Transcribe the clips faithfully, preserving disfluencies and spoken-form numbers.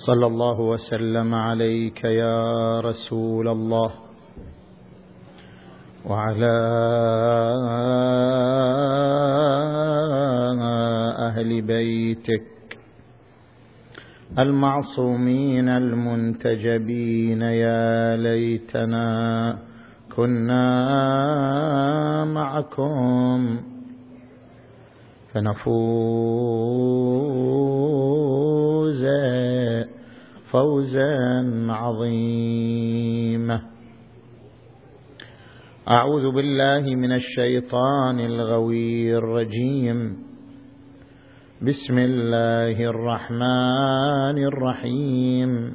صلى الله وسلم عليك يا رسول الله وعلى أهل بيتك المعصومين المنتجبين. يا ليتنا كنا معكم فنفوز فوزا عظيما. أعوذ بالله من الشيطان الغوي الرجيم. بسم الله الرحمن الرحيم.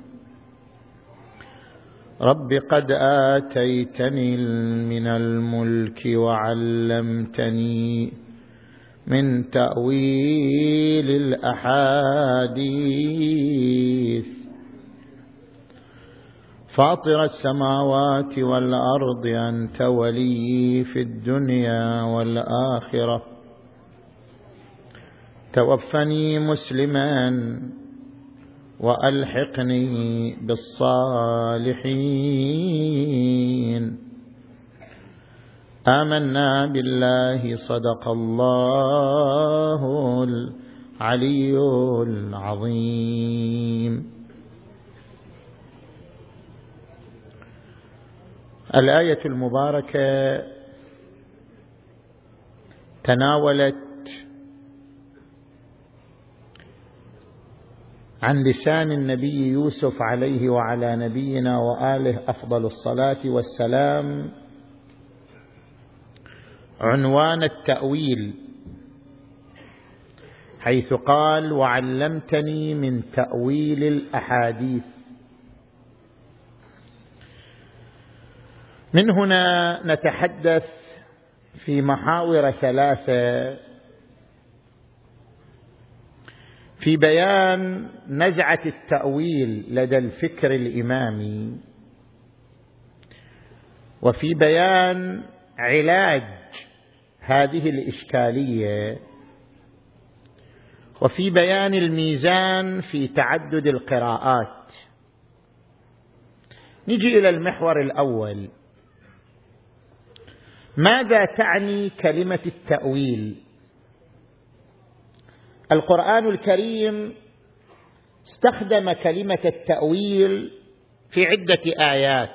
رب قد آتيتني من الملك وعلمتني من تأويل الأحاديث فاطر السماوات والأرض أنت ولي في الدنيا والآخرة توفني مسلما وألحقني بالصالحين. آمنا بالله صدق الله العلي العظيم. الآية المباركة تناولت عن لسان النبي يوسف عليه وعلى نبينا وآله أفضل الصلاة والسلام عنوان التأويل، حيث قال وعلمتني من تأويل الأحاديث. من هنا نتحدث في محاور ثلاثة في بيان نزعة التأويل لدى الفكر الإمامي، وفي بيان علاج هذه الإشكالية، وفي بيان الميزان في تعدد القراءات. نجي إلى المحور الأول. ماذا تعني كلمة التأويل؟ القرآن الكريم استخدم كلمة التأويل في عدة آيات.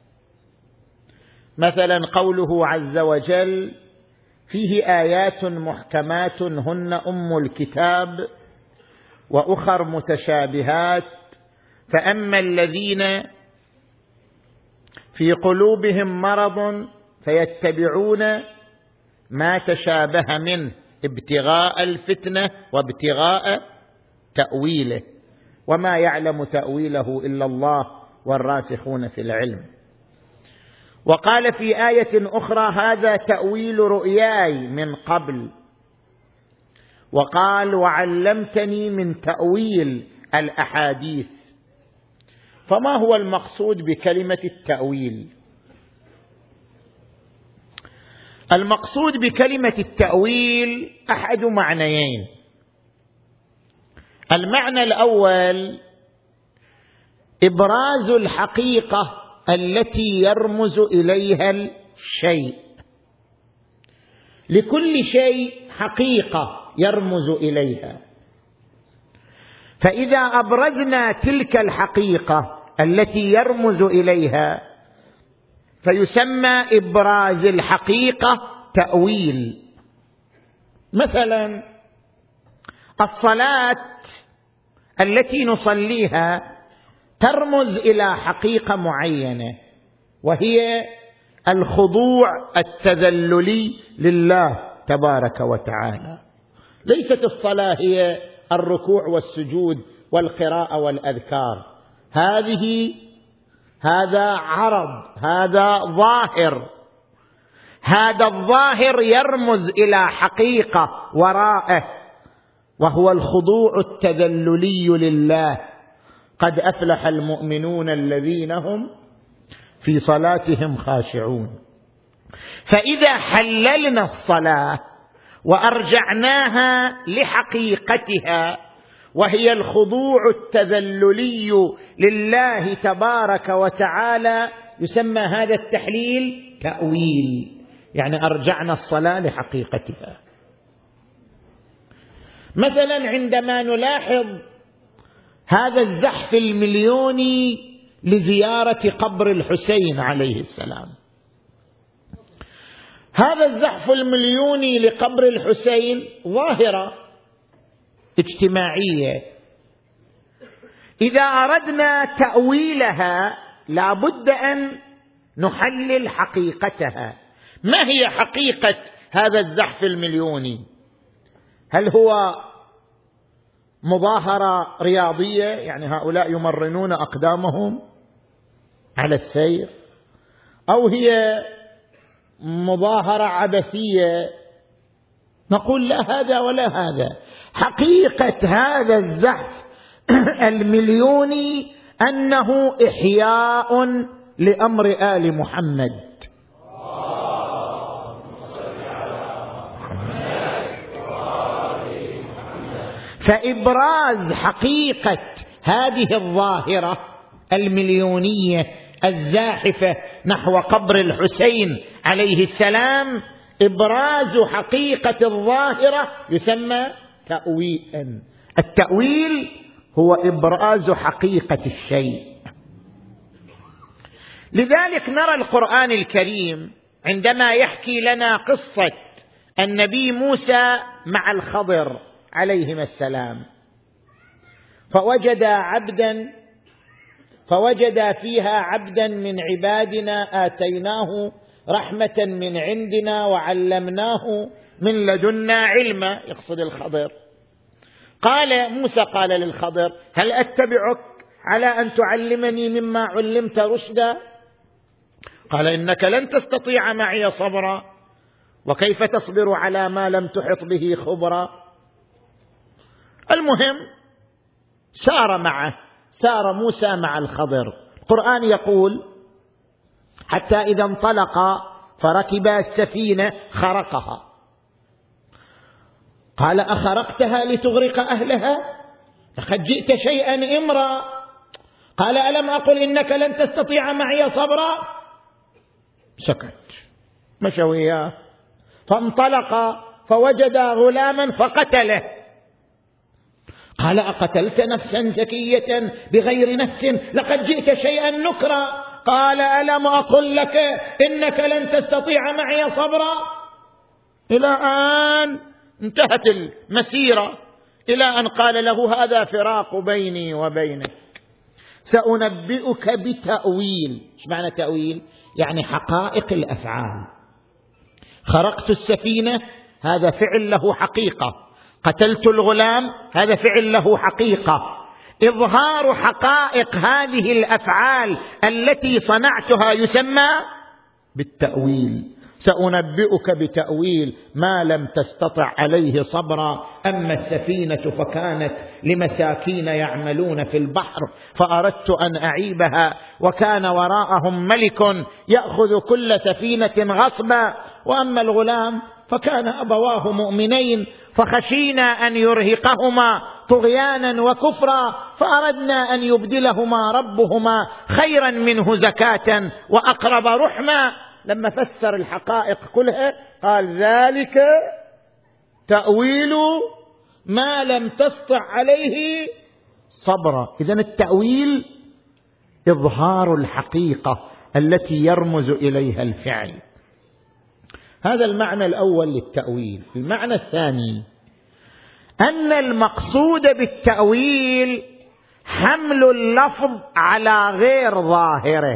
مثلا قوله عز وجل فيه آيات محكمات هن أم الكتاب وأخر متشابهات فأما الذين في قلوبهم مرض فيتبعون ما تشابه منه ابتغاء الفتنة وابتغاء تأويله وما يعلم تأويله إلا الله والراسخون في العلم. وقال في آية أخرى هذا تأويل رؤياي من قبل. وقال وعلمتني من تأويل الأحاديث. فما هو المقصود بكلمة التأويل؟ المقصود بكلمة التأويل أحد معنيين. المعنى الأول إبراز الحقيقة التي يرمز إليها الشيء. لكل شيء حقيقة يرمز إليها، فإذا أبرزنا تلك الحقيقة التي يرمز إليها فيسمى إبراز الحقيقة تأويل. مثلا الصلاة التي نصليها ترمز إلى حقيقة معينة، وهي الخضوع التذللي لله تبارك وتعالى. ليست الصلاة هي الركوع والسجود والقراءة والأذكار، هذه هذا عرض، هذا ظاهر. هذا الظاهر يرمز إلى حقيقة وراءه، وهو الخضوع التذللي لله. قد أفلح المؤمنون الذين هم في صلاتهم خاشعون. فإذا حللنا الصلاة وأرجعناها لحقيقتها وهي الخضوع التذللي لله تبارك وتعالى، يسمى هذا التحليل تأويل، يعني أرجعنا الصلاة لحقيقتها. مثلا عندما نلاحظ هذا الزحف المليوني لزيارة قبر الحسين عليه السلام، هذا الزحف المليوني لقبر الحسين ظاهرة اجتماعية، إذا أردنا تأويلها لا بد أن نحلل حقيقتها. ما هي حقيقة هذا الزحف المليوني؟ هل هو مظاهرة رياضية، يعني هؤلاء يمرنون أقدامهم على السير، أو هي مظاهرة عبثية؟ نقول لا هذا ولا هذا. حقيقة هذا الزحف المليوني أنه إحياء لأمر آل محمد. فإبراز حقيقة هذه الظاهرة المليونية الزاحفة نحو قبر الحسين عليه السلام، إبراز حقيقة الظاهرة يسمى تأويلا. التأويل هو إبراز حقيقة الشيء. لذلك نرى القرآن الكريم عندما يحكي لنا قصة النبي موسى مع الخضر عليهما السلام، فوجد عبدا فوجد فيها عبدا من عبادنا آتيناه رحمة من عندنا وعلمناه من لدنا علما، يقصد الخضر. قال موسى قال للخضر: هل أتبعك على أن تعلمني مما علمت رشدا؟ قال: إنك لن تستطيع معي صبرا، وكيف تصبر على ما لم تحط به خبرا. المهم سار معه، سار موسى مع الخضر. القرآن يقول: حتى إذا انطلقا فركبا السفينة خرقها. قال: أخرقتها لتغرق أهلها؟ لقد جئت شيئا إمرا. قال: ألم أقل إنك لن تستطيع معي صبرا؟ سكت، مشى وياه. فانطلق فوجد غلاما فقتله. قال: أقتلت نفسا زكية بغير نفس؟ لقد جئت شيئا نكرا. قال: ألم أقل لك إنك لن تستطيع معي صبرا؟ إلى أن انتهت المسيرة، إلى أن قال له: هذا فراق بيني وبينك، سأنبئك بتأويل. إيش معنى تأويل؟ يعني حقائق الأفعال. خرقت السفينة، هذا فعل له حقيقة. قتلت الغلام، هذا فعل له حقيقة. إظهار حقائق هذه الأفعال التي صنعتها يسمى بالتأويل. سأنبئك بتأويل ما لم تستطع عليه صبرا. أما السفينة فكانت لمساكين يعملون في البحر فأردت أن أعيبها، وكان وراءهم ملك يأخذ كل سفينة غصبا. وأما الغلام فكان أبواه مؤمنين فخشينا أن يرهقهما طغيانا وكفرا، فأردنا أن يبدلهما ربهما خيرا منه زكاة وأقرب رحما. لما فسر الحقائق كلها قال: ذلك تأويل ما لم تستطع عليه صبرا. إذن التأويل إظهار الحقيقة التي يرمز إليها الفعل. هذا المعنى الأول للتأويل. المعنى الثاني أن المقصود بالتأويل حمل اللفظ على غير ظاهره.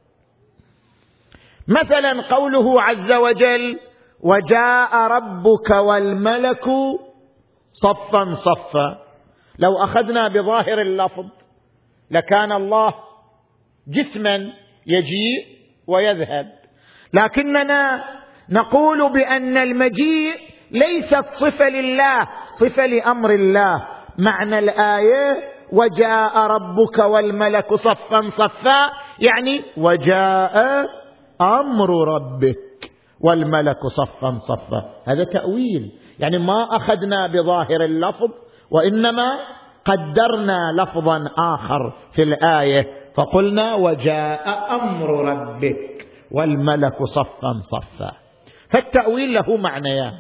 مثلا قوله عز وجل: وجاء ربك والملك صفا صفا، لو أخذنا بظاهر اللفظ لكان الله جسما يجيء ويذهب، لكننا نقول بأن المجيء ليست صفة لله، صفة لأمر الله. معنى الآية: وجاء ربك والملك صفا صفا، يعني وجاء أمر ربك والملك صفا صفا. هذا تأويل، يعني ما أخذنا بظاهر اللفظ وإنما قدرنا لفظا آخر في الآية فقلنا وجاء أمر ربك والملك صفا صفا، فالتأويل له معنيان.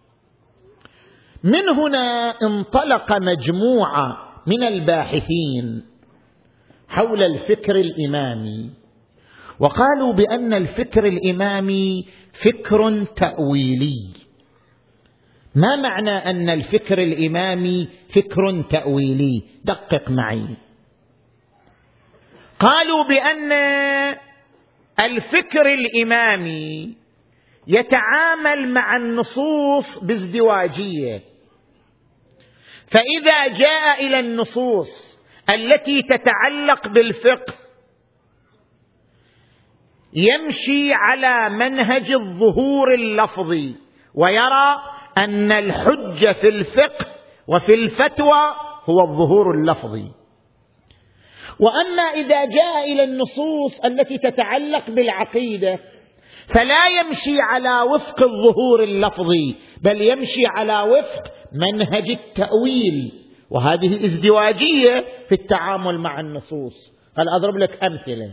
من هنا انطلق مجموعة من الباحثين حول الفكر الإمامي وقالوا بأن الفكر الإمامي فكر تأويلي. ما معنى أن الفكر الإمامي فكر تأويلي؟ دقق معي. قالوا بأن الفكر الإمامي يتعامل مع النصوص بازدواجية، فإذا جاء إلى النصوص التي تتعلق بالفقه يمشي على منهج الظهور اللفظي ويرى أن الحجة في الفقه وفي الفتوى هو الظهور اللفظي. وأما إذا جاء إلى النصوص التي تتعلق بالعقيدة فلا يمشي على وفق الظهور اللفظي بل يمشي على وفق منهج التأويل، وهذه ازدواجية في التعامل مع النصوص. هل أضرب لك أمثلة؟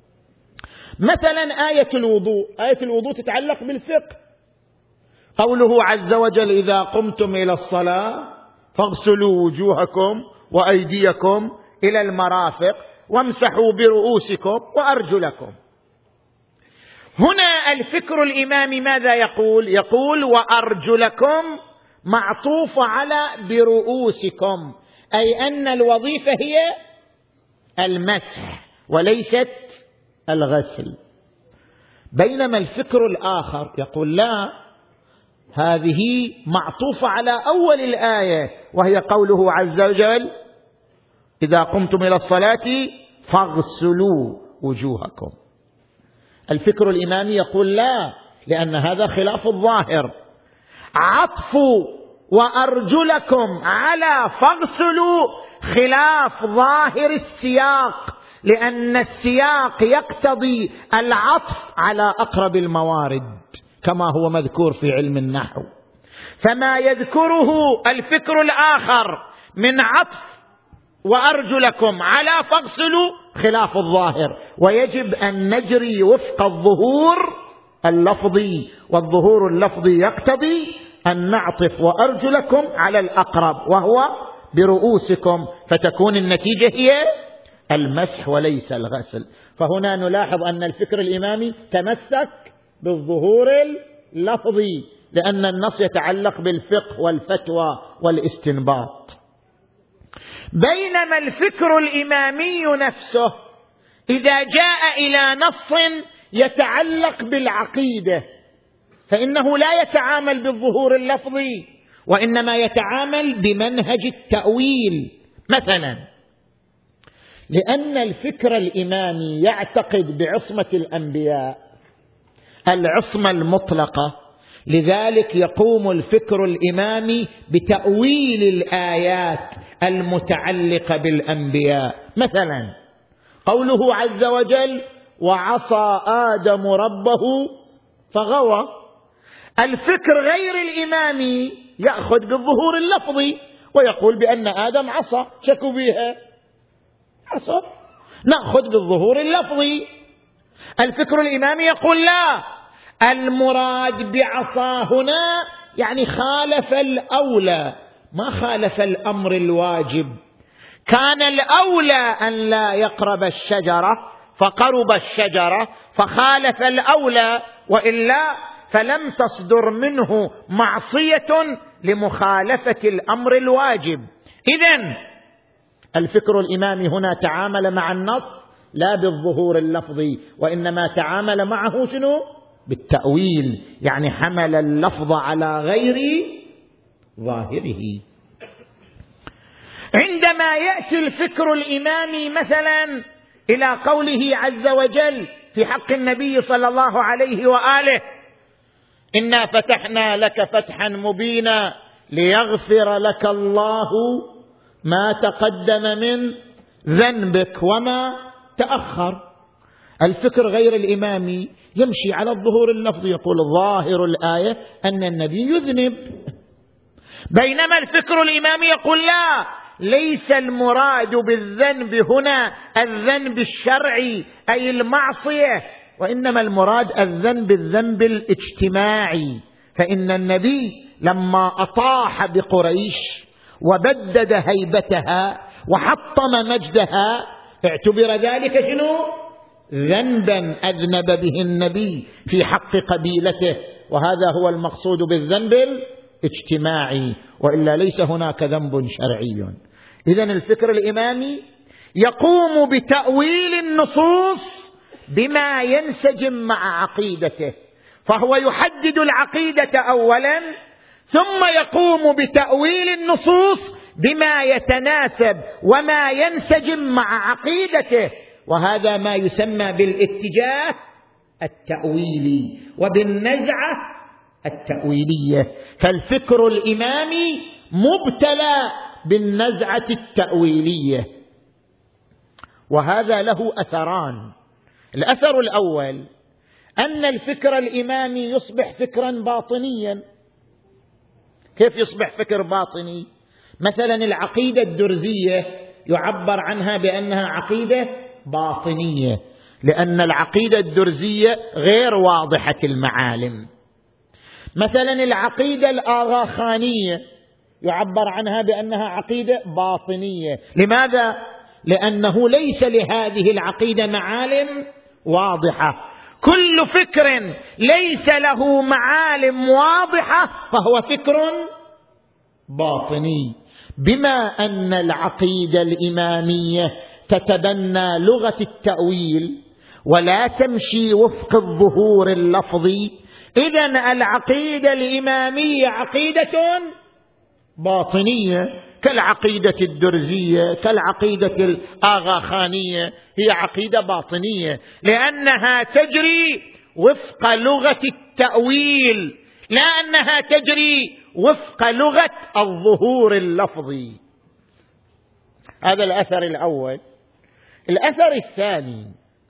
مثلا آية الوضوء، آية الوضوء تتعلق بالفقه، قوله عز وجل إذا قمتم إلى الصلاة فاغسلوا وجوهكم وأيديكم إلى المرافق وامسحوا برؤوسكم وأرجلكم. هنا الفكر الإمامي ماذا يقول؟ يقول وأرجلكم معطوف على برؤوسكم، أي أن الوظيفة هي المسح وليست الغسل. بينما الفكر الآخر يقول لا، هذه معطوفة على أول الآية وهي قوله عز وجل إذا قمتم إلى الصلاة فاغسلوا وجوهكم. الفكر الإمامي يقول لا، لأن هذا خلاف الظاهر. عطف وأرجلكم على فاغسلوا خلاف ظاهر السياق، لأن السياق يقتضي العطف على أقرب الموارد كما هو مذكور في علم النحو. فما يذكره الفكر الآخر من عطف وأرجلكم على فاغسلوا خلاف الظاهر، ويجب أن نجري وفق الظهور اللفظي، والظهور اللفظي يقتضي أن نعطف وأرجلكم على الأقرب وهو برؤوسكم، فتكون النتيجة هي المسح وليس الغسل. فهنا نلاحظ أن الفكر الإمامي تمسك بالظهور اللفظي لأن النص يتعلق بالفقه والفتوى والاستنباط. بينما الفكر الإمامي نفسه إذا جاء إلى نص يتعلق بالعقيدة فإنه لا يتعامل بالظهور اللفظي وإنما يتعامل بمنهج التأويل. مثلا لأن الفكر الإمامي يعتقد بعصمة الأنبياء العصمة المطلقة، لذلك يقوم الفكر الإمامي بتأويل الآيات المتعلقة بالأنبياء. مثلا قوله عز وجل وعصى آدم ربه فغوى، الفكر غير الإمامي يأخذ بالظهور اللفظي ويقول بأن آدم عصى، شكوا بها عصى، نأخذ بالظهور اللفظي. الفكر الإمامي يقول لا، المراد بعصا هنا يعني خالف الأولى، ما خالف الأمر الواجب. كان الأولى أن لا يقرب الشجرة فقرب الشجرة فخالف الأولى، وإلا فلم تصدر منه معصية لمخالفة الأمر الواجب. إذن الفكر الإمامي هنا تعامل مع النص لا بالظهور اللفظي وإنما تعامل معه شنو؟ بالتأويل، يعني حمل اللفظ على غير ظاهره. عندما يأتي الفكر الإمامي مثلا إلى قوله عز وجل في حق النبي صلى الله عليه وآله إنا فتحنا لك فتحا مبينا ليغفر لك الله ما تقدم من ذنبك وما تأخر. الفكر غير الإمامي يمشي على الظهور اللفظي، يقول ظاهر الآية أن النبي يذنب، بينما الفكر الإمامي يقول لا، ليس المراد بالذنب هنا الذنب الشرعي أي المعصية، وإنما المراد الذنب الذنب الاجتماعي. فإن النبي لما أطاح بقريش وبدد هيبتها وحطم مجدها اعتبر ذلك شنو؟ ذنبا أذنب به النبي في حق قبيلته، وهذا هو المقصود بالذنب الاجتماعي، وإلا ليس هناك ذنب شرعي. إذن الفكر الإمامي يقوم بتأويل النصوص بما ينسجم مع عقيدته، فهو يحدد العقيدة أولا ثم يقوم بتأويل النصوص بما يتناسب وما ينسجم مع عقيدته، وهذا ما يسمى بالاتجاه التأويلي وبالنزعة التأويلية. فالفكر الإمامي مبتلى بالنزعة التأويلية، وهذا له أثران. الأثر الأول أن الفكر الإمامي يصبح فكرا باطنيا. كيف يصبح فكر باطني؟ مثلا العقيدة الدرزية يعبر عنها بأنها عقيدة باطنية، لأن العقيدة الدرزية غير واضحة المعالم. مثلا العقيدة الآغاخانية يعبر عنها بأنها عقيدة باطنية. لماذا؟ لأنه ليس لهذه العقيدة معالم واضحة. كل فكر ليس له معالم واضحة فهو فكر باطني. بما أن العقيدة الإمامية تتبنى لغة التأويل ولا تمشي وفق الظهور اللفظي، إذن العقيدة الإمامية عقيدة باطنية كالعقيدة الدرزية كالعقيدة الآغاخانية، هي عقيدة باطنية لأنها تجري وفق لغة التأويل لا أنها تجري وفق لغة الظهور اللفظي. هذا الأثر الأول. الأثر الثاني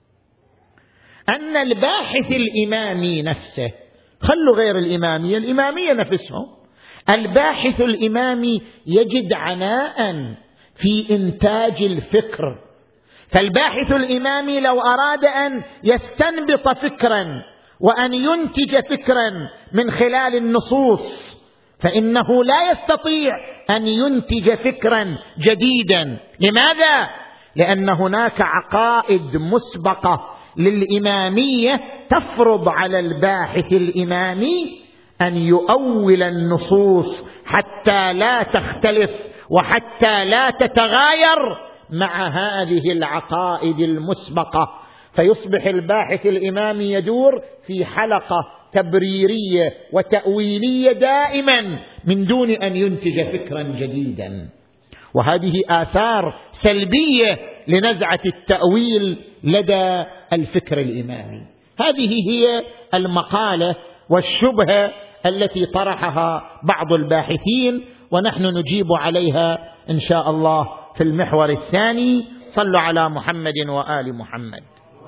أن الباحث الإمامي نفسه، خلوا غير الإمامية، الإمامية نفسهم، الباحث الإمامي يجد عناء في إنتاج الفكر. فالباحث الإمامي لو أراد أن يستنبط فكرا وأن ينتج فكرا من خلال النصوص فإنه لا يستطيع أن ينتج فكرا جديدا. لماذا؟ لأن هناك عقائد مسبقة للإمامية تفرض على الباحث الإمامي أن يؤول النصوص حتى لا تختلف وحتى لا تتغاير مع هذه العقائد المسبقة، فيصبح الباحث الإمامي يدور في حلقة تبريرية وتأويلية دائما من دون أن ينتج فكرا جديدا. وهذه آثار سلبية لنزعة التأويل لدى الفكر الإمامي. هذه هي المقالة والشبهة التي طرحها بعض الباحثين، ونحن نجيب عليها إن شاء الله في المحور الثاني. صلوا على محمد وآل محمد.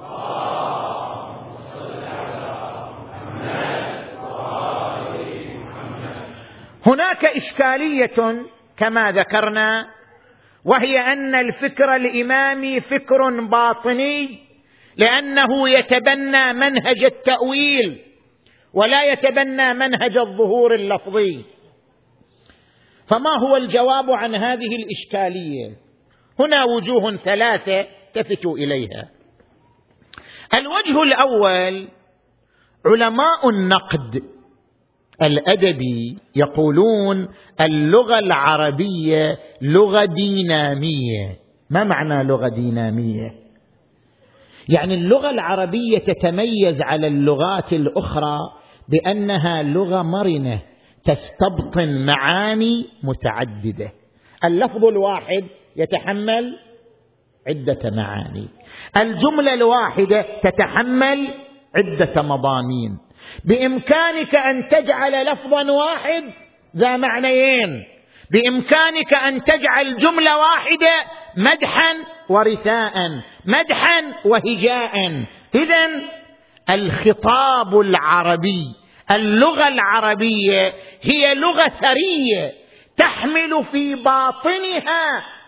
هناك إشكالية كما ذكرنا، وهي أن الفكر الإمامي فكر باطني لأنه يتبنى منهج التأويل ولا يتبنى منهج الظهور اللفظي. فما هو الجواب عن هذه الإشكالية؟ هنا وجوه ثلاثة التفتوا إليها. الوجه الأول، علماء النقد الأدبي يقولون اللغة العربية لغة دينامية. ما معنى لغة دينامية؟ يعني اللغة العربية تتميز على اللغات الأخرى بأنها لغة مرنة تستبطن معاني متعددة. اللفظ الواحد يتحمل عدة معاني، الجملة الواحدة تتحمل عدة مضامين. بإمكانك أن تجعل لفظا واحد ذا معنيين، بإمكانك أن تجعل جملة واحدة مدحا ورثاء، مدحا وهجاء. إذن الخطاب العربي، اللغة العربية هي لغة ثرية تحمل في باطنها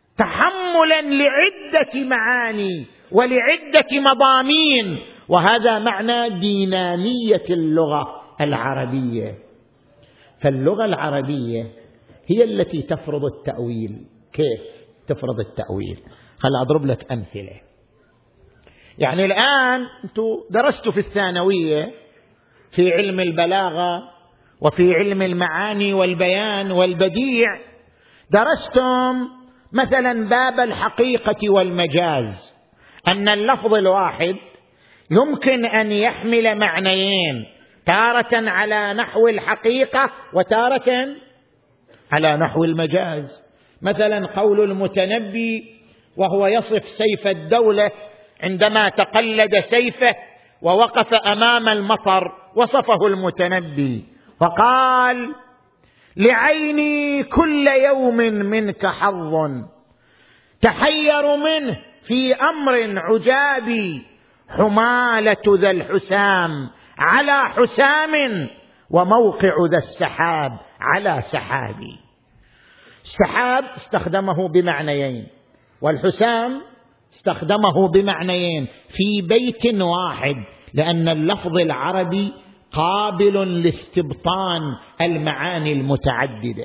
تحملا لعدة معاني ولعدة مضامين، وهذا معنى دينامية اللغة العربية. فاللغة العربية هي التي تفرض التأويل. كيف تفرض التأويل؟ خل أضرب لك أمثلة. يعني الآن أنتم درستوا في الثانوية في علم البلاغة وفي علم المعاني والبيان والبديع، درستم مثلا باب الحقيقة والمجاز، أن اللفظ الواحد يمكن أن يحمل معنيين، تارة على نحو الحقيقة وتارة على نحو المجاز. مثلا قول المتنبي وهو يصف سيف الدولة عندما تقلد سيفه ووقف أمام المطر، وصفه المتنبي فقال: لعيني كل يوم منك حظ تحير منه في أمر عجابي، حمالة ذا الحسام على حسام وموقع ذا السحاب على سحابي. السحاب استخدمه بمعنيين، والحسام استخدمه بمعنيين في بيت واحد، لأن اللفظ العربي قابل لاستبطان المعاني المتعددة.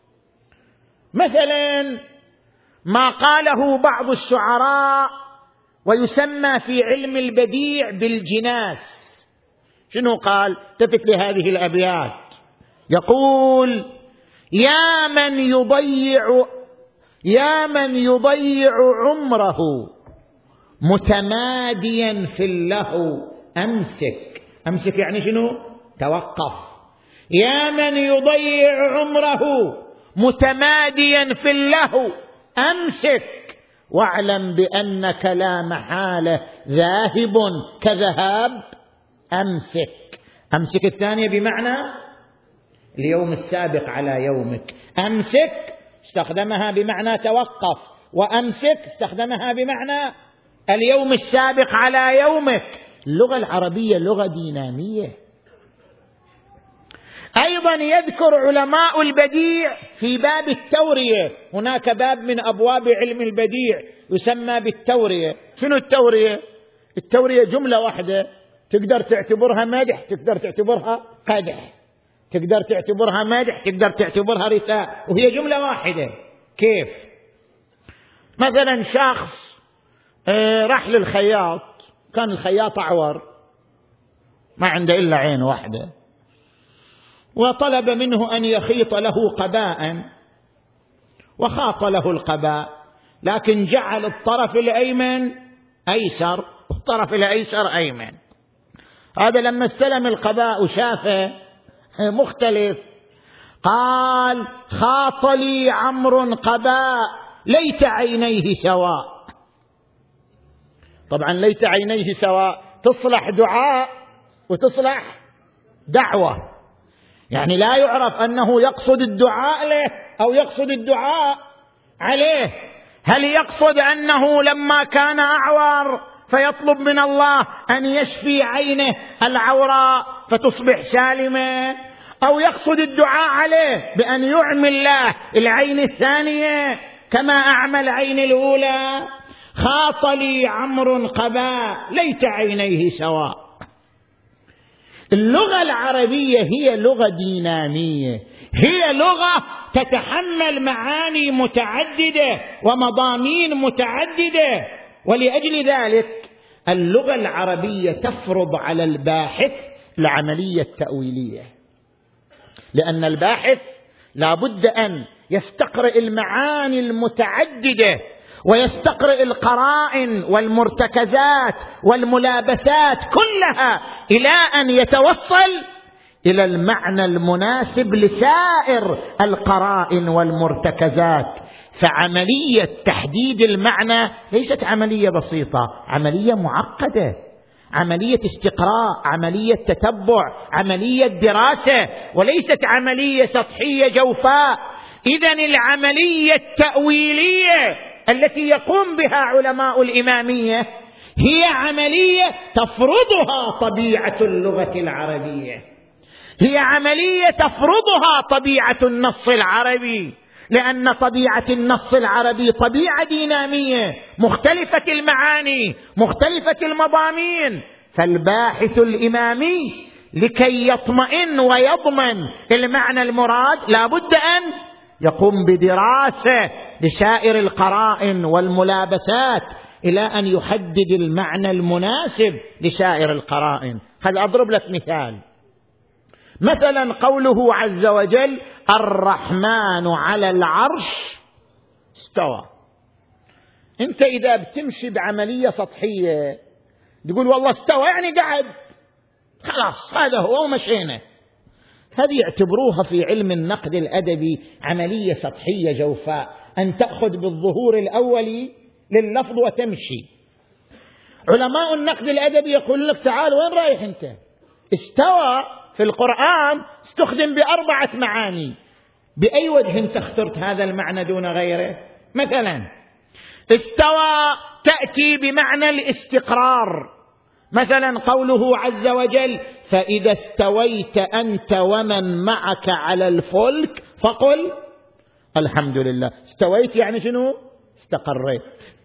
مثلا ما قاله بعض الشعراء ويسمى في علم البديع بالجناس. شنو قال؟ التفت لهذه الأبيات، يقول: يا من يضيع يا من يضيع عمره متماديا في اللهو أمسك. أمسك يعني شنو؟ توقف. يا من يضيع عمره متماديا في اللهو أمسك، واعلم بأنك لا محالة ذاهب كذهاب أمسك. أمسك الثانية بمعنى اليوم السابق على يومك. أمسك استخدمها بمعنى توقف، وأمسك استخدمها بمعنى اليوم السابق على يومك. اللغة العربية لغة دينامية. أيضا يذكر علماء البديع في باب التورية، هناك باب من أبواب علم البديع يسمى بالتورية. شنو التورية؟ التورية جملة واحدة تقدر تعتبرها مدح، تقدر تعتبرها قدح، تقدر تعتبرها مدح، تقدر تعتبرها رثاء، وهي جملة واحدة. كيف؟ مثلا شخص راح للخياط، كان الخياط أعور ما عنده إلا عين واحدة، وطلب منه أن يخيط له قباء، وخاط له القباء، لكن جعل الطرف الأيمن أيسر والطرف الأيسر أيمن. هذا لما استلم القباء وشافه مختلف قال: خاط لي عمرو قباء ليت عينيه سواء. طبعا ليت عينيه سواء تصلح دعاء وتصلح دعوة، يعني لا يعرف أنه يقصد الدعاء له أو يقصد الدعاء عليه. هل يقصد أنه لما كان أعور فيطلب من الله أن يشفي عينه العوراء فتصبح سالمة، أو يقصد الدعاء عليه بأن يعمي الله العين الثانية كما أعمى العين الأولى؟ خاط لي عمرو قباء ليت عينيه سواء. اللغة العربية هي لغة دينامية، هي لغة تتحمل معاني متعددة ومضامين متعددة، ولأجل ذلك اللغة العربية تفرض على الباحث العملية التأويلية، لأن الباحث لا بد أن يستقرئ المعاني المتعددة ويستقرئ القرائن والمرتكزات والملابسات كلها إلى أن يتوصل إلى المعنى المناسب لسائر القرائن والمرتكزات. فعملية تحديد المعنى ليست عملية بسيطة، عملية معقدة، عملية استقراء، عملية تتبع، عملية دراسة، وليست عملية سطحية جوفاء. إذن العملية التأويلية التي يقوم بها علماء الإمامية هي عملية تفرضها طبيعة اللغة العربية، هي عملية تفرضها طبيعة النص العربي، لأن طبيعة النص العربي طبيعة دينامية مختلفة المعاني مختلفة المضامين، فالباحث الإمامي لكي يطمئن ويضمن المعنى المراد لا بد أن يقوم بدراسة لسائر القرائن والملابسات إلى أن يحدد المعنى المناسب لسائر القرائن. هذا أضرب لك مثال، مثلا قوله عز وجل الرحمن على العرش استوى. أنت إذا بتمشي بعملية سطحية تقول والله استوى يعني قعد، خلاص هذا هو ومشينا. هذه يعتبروها في علم النقد الأدبي عملية سطحية جوفاء، أن تأخذ بالظهور الأولي لللفظ وتمشي. علماء النقد الأدبي يقول لك تعال وين رايح أنت؟ استوى في القرآن استخدم بأربعة معاني، بأي وجه أنت اخترت هذا المعنى دون غيره؟ مثلا استوى تأتي بمعنى الاستقرار، مثلا قوله عز وجل فإذا استويت أنت ومن معك على الفلك فقل الحمد لله. استويت يعني شنو؟ استقريت.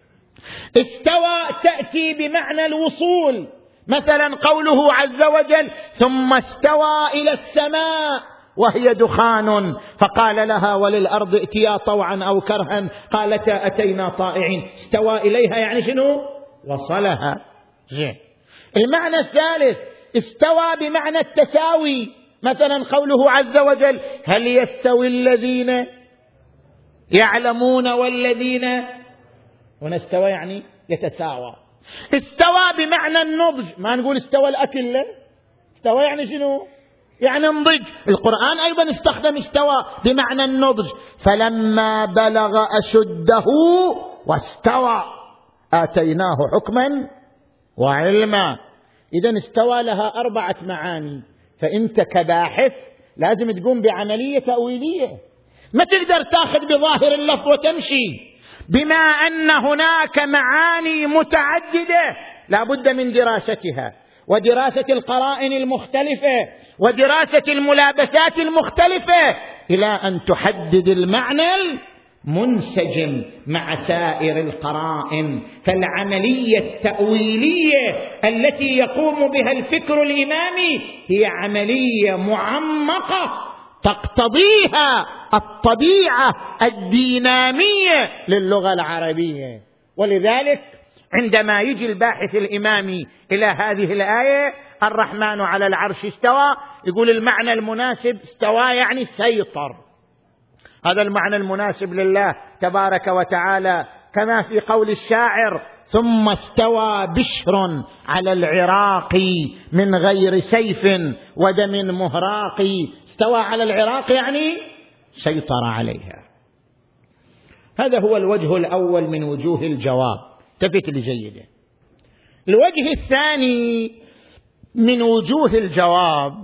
استوى تأتي بمعنى الوصول، مثلا قوله عز وجل ثم استوى إلى السماء وهي دخان فقال لها وللأرض ائتيا طوعا أو كرها قالتا أتينا طائعين. استوى إليها يعني شنو؟ وصلها. زين. المعنى الثالث استوى بمعنى التساوي، مثلا قوله عز وجل هل يستوي الذين يعلمون والذين، ونستوى يعني يتساوى. استوى بمعنى النضج، ما نقول استوى الأكل، لا، استوى يعني شنو؟ يعني نضج. القرآن أيضا استخدم استوى بمعنى النضج، فلما بلغ أشده واستوى آتيناه حكما وعلما. إذن استوى لها أربعة معاني، فأنت كباحث لازم تقوم بعملية تأويلية، ما تقدر تأخذ بظاهر اللفظ وتمشي. بما أن هناك معاني متعددة لا بد من دراستها ودراسة القرائن المختلفة ودراسة الملابسات المختلفة إلى أن تحدد المعنى منسجم مع سائر القرائن. فالعملية التأويلية التي يقوم بها الفكر الإمامي هي عملية معمقة تقتضيها الطبيعة الدينامية للغة العربية. ولذلك عندما يجي الباحث الإمامي إلى هذه الآية الرحمن على العرش استوى، يقول المعنى المناسب استوى يعني سيطر، هذا المعنى المناسب لله تبارك وتعالى، كما في قول الشاعر ثم استوى بشر على العراق من غير سيف ودم مهراق. استوى على العراق يعني سيطر عليها. هذا هو الوجه الأول من وجوه الجواب، تفت لي جيدا. الوجه الثاني من وجوه الجواب،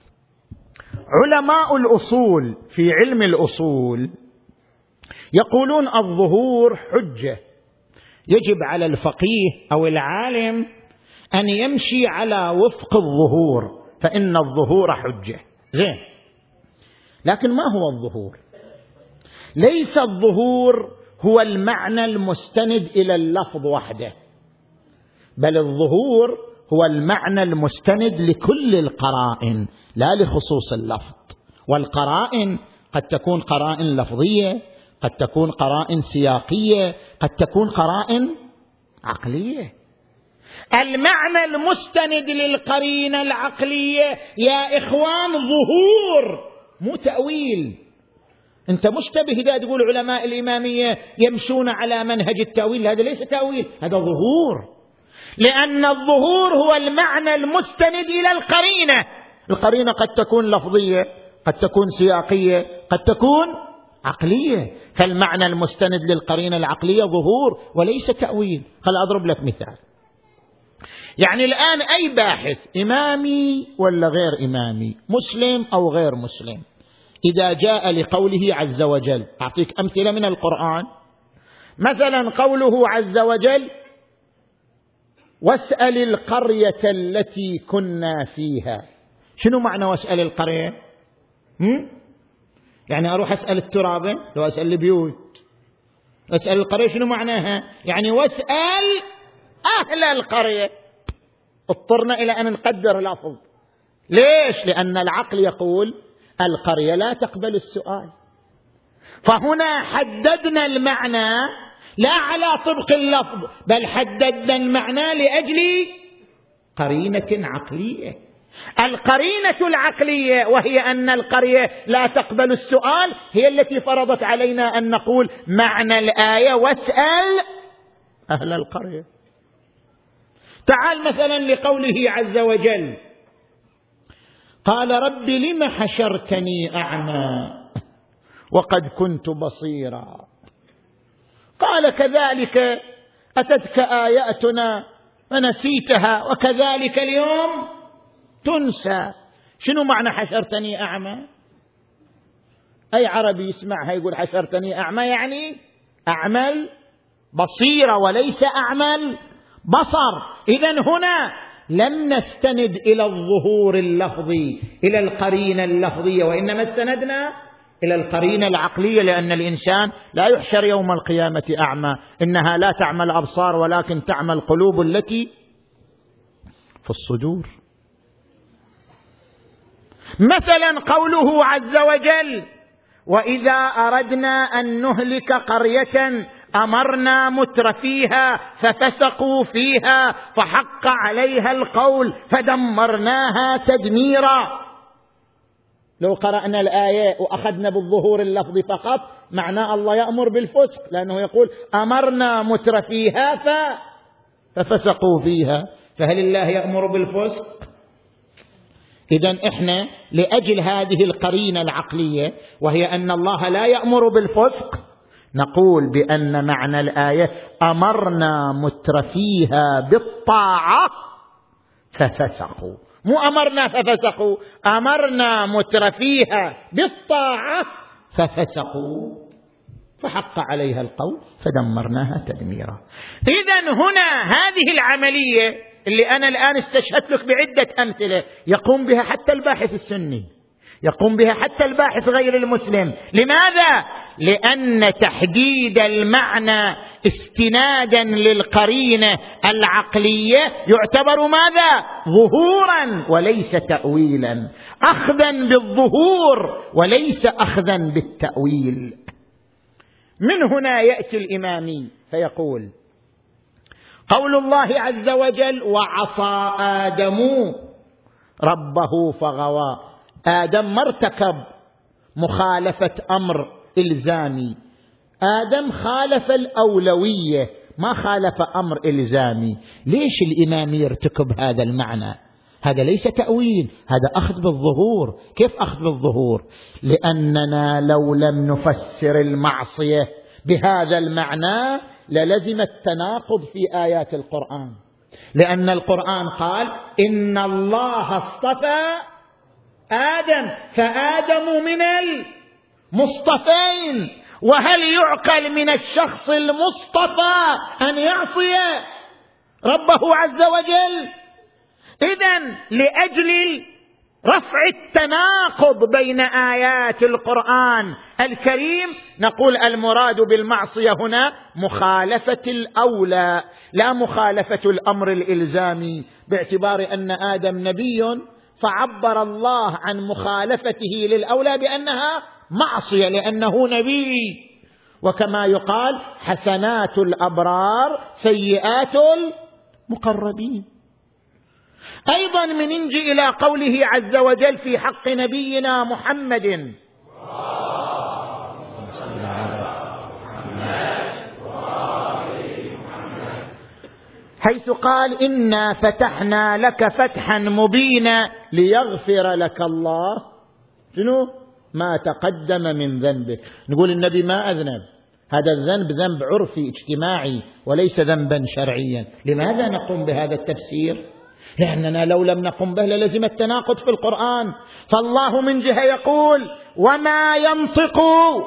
علماء الأصول في علم الأصول يقولون الظهور حجة، يجب على الفقيه أو العالم أن يمشي على وفق الظهور، فإن الظهور حجة. زين، لكن ما هو الظهور؟ ليس الظهور هو المعنى المستند إلى اللفظ وحده، بل الظهور هو المعنى المستند لكل القرائن لا لخصوص اللفظ. والقرائن قد تكون قرائن لفظية، قد تكون قرائن سياقية، قد تكون قرائن عقلية. المعنى المستند للقرينة العقلية يا إخوان ظهور مو تأويل. أنت مشتبه إذا تقول علماء الإمامية يمشون على منهج التأويل، هذا ليس تأويل، هذا ظهور، لأن الظهور هو المعنى المستند إلى القرينة. القرينة قد تكون لفظية، قد تكون سياقية، قد تكون عقلية، فالمعنى المستند للقرينة العقلية ظهور وليس تأويل. خل أضرب لك مثال. يعني الآن أي باحث إمامي ولا غير إمامي، مسلم أو غير مسلم، إذا جاء لقوله عز وجل، أعطيك أمثلة من القرآن، مثلا قوله عز وجل واسأل القرية التي كنا فيها. شنو معنى واسأل القرية؟ هم؟ يعني أروح أسأل الترابة، لو أسأل البيوت، أسأل القرية، شنو معناها؟ يعني واسأل أهل القرية. اضطرنا إلى أن نقدر لفظ. ليش؟ لأن العقل يقول القرية لا تقبل السؤال، فهنا حددنا المعنى لا على طبق اللفظ، بل حددنا المعنى لأجل قرينة عقلية. القرينة العقلية وهي أن القرية لا تقبل السؤال هي التي فرضت علينا أن نقول معنى الآية واسأل أهل القرية. تعال مثلا لقوله عز وجل: قال رب لم حشرتني أعمى وقد كنت بصيرا. قال كذلك أتتك آياتنا فنسيتها وكذلك اليوم تنسى. شنو معنى حشرتني أعمى؟ أي عربي يسمعها يقول حشرتني أعمى يعني أعمل بصيرة وليس أعمل بصر. إذن هنا لم نستند إلى الظهور اللفظي، إلى القرينة اللفظية، وإنما استندنا إلى القرينة العقلية، لأن الإنسان لا يحشر يوم القيامة أعمى، إنها لا تعمى الأبصار ولكن تعمى القلوب التي في الصدور. مثلا قوله عز وجل: وإذا أردنا أن نهلك قرية أمرنا مترفيها ففسقوا فيها فحق عليها القول فدمرناها تدميرا. لو قرأنا الآية وأخذنا بالظهور اللفظي فقط معناه الله يأمر بالفسق، لأنه يقول أمرنا مترفيها ففسقوا فيها، فهل الله يأمر بالفسق؟ إذن إحنا لأجل هذه القرينة العقلية وهي أن الله لا يأمر بالفسق نقول بأن معنى الآية أمرنا مترفيها بالطاعة ففسقوا، مو أمرنا ففسقوا، أمرنا مترفيها بالطاعة ففسقوا فحق عليها القول فدمرناها تدميرا. إذن هنا هذه العملية اللي أنا الآن استشهدت لك بعدة أمثلة يقوم بها حتى الباحث السني، يقوم بها حتى الباحث غير المسلم. لماذا؟ لأن تحديد المعنى استنادا للقرينة العقلية يعتبر ماذا؟ ظهورا وليس تأويلا، أخذا بالظهور وليس أخذا بالتأويل. من هنا يأتي الإمامي فيقول: قول الله عز وجل: وعصى آدم ربه فغوى. آدم ما ارتكب مخالفة أمر إلزامي، آدم خالف الأولوية ما خالف أمر إلزامي. ليش الإمام يرتكب هذا المعنى؟ هذا ليس تأويل، هذا أخذ بالظهور. كيف أخذ بالظهور؟ لأننا لو لم نفسر المعصية بهذا المعنى للزم التناقض في آيات القرآن، لأن القرآن قال: إن الله اصطفى آدم، فآدم من المصطفين. وهل يعقل من الشخص المصطفى أن يعصي ربه عز وجل؟ إذن لأجل رفع التناقض بين آيات القرآن الكريم نقول المراد بالمعصية هنا مخالفة الأولى لا مخالفة الأمر الإلزامي، باعتبار أن آدم نبي فعبر الله عن مخالفته للأولى بأنها معصية لأنه نبي. وكما يقال: حسنات الأبرار سيئات المقربين. أيضا من نجي إلى قوله عز وجل في حق نبينا محمد حيث قال: إنا فتحنا لك فتحا مبينا ليغفر لك الله شنو ما تقدم من ذنبه. نقول النبي ما أذنب، هذا الذنب ذنب عرفي اجتماعي وليس ذنبا شرعيا. لماذا نقوم بهذا التفسير؟ لأننا لو لم نقم به للزم التناقض في القرآن. فالله من جهة يقول: وما ينطق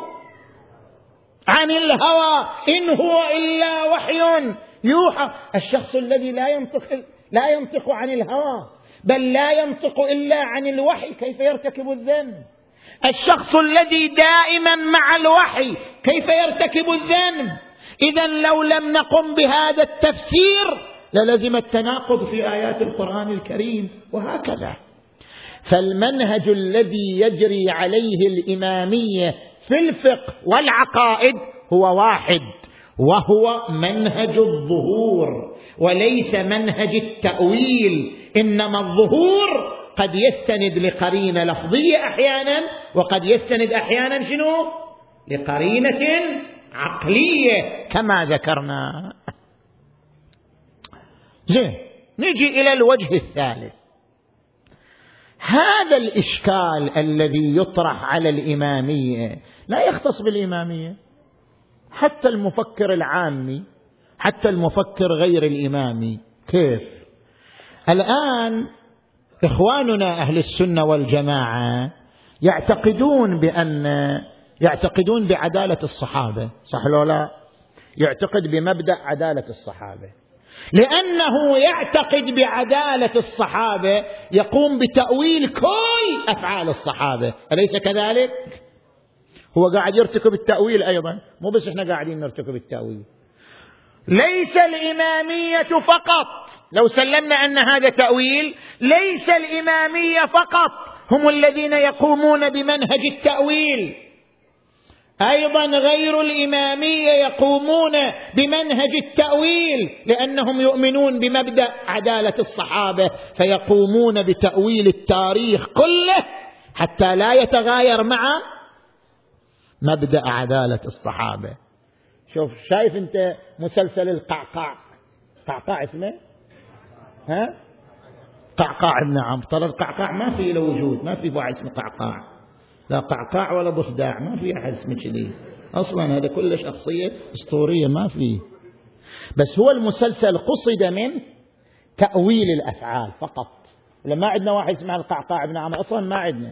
عن الهوى إن هو إلا وحي يوحى. الشخص الذي لا ينطق لا ينطق عن الهوى بل لا ينطق إلا عن الوحي كيف يرتكب الذنب؟ الشخص الذي دائما مع الوحي كيف يرتكب الذنب؟ إذن لو لم نقم بهذا التفسير للزم التناقض في آيات القرآن الكريم، وهكذا. فالمنهج الذي يجري عليه الإمامية في الفقه والعقائد هو واحد، وهو منهج الظهور وليس منهج التأويل. إنما الظهور قد يستند لقرينة لفظية أحيانا، وقد يستند أحيانا شنو؟ لقرينة عقلية كما ذكرنا. زين، نجي إلى الوجه الثالث. هذا الإشكال الذي يطرح على الإمامية لا يختص بالإمامية، حتى المفكر العامي، حتى المفكر غير الإمامي. كيف؟ الآن إخواننا أهل السنة والجماعة يعتقدون بأن يعتقدون بعدالة الصحابة، صح لو لا؟ يعتقد بمبدأ عدالة الصحابة، لأنه يعتقد بعدالة الصحابة يقوم بتأويل كل أفعال الصحابة، أليس كذلك؟ هو قاعد يرتكب التأويل أيضا، مو بس إحنا قاعدين نرتكب التأويل. ليس الإمامية فقط، لو سلمنا أن هذا تأويل، ليس الإمامية فقط هم الذين يقومون بمنهج التأويل، أيضا غير الإمامية يقومون بمنهج التأويل، لأنهم يؤمنون بمبدأ عدالة الصحابة، فيقومون بتأويل التاريخ كله حتى لا يتغاير مع مبدأ عدالة الصحابة. شوف، شايف أنت مسلسل القعقاع؟ قعقاع اسمه؟ ها؟ قعقاع ابن عمرو. ترى القعقاع ما في له وجود، ما في واحد اسمه قعقاع، لا قعقاع ولا ضفدع، ما في أحد اسمه كذي أصلا، هذا كله شخصية أسطورية ما في. بس هو المسلسل قصد من تأويل الأفعال فقط، لما عندنا واحد اسمه القعقاع ابن عمرو أصلا ما عندنا.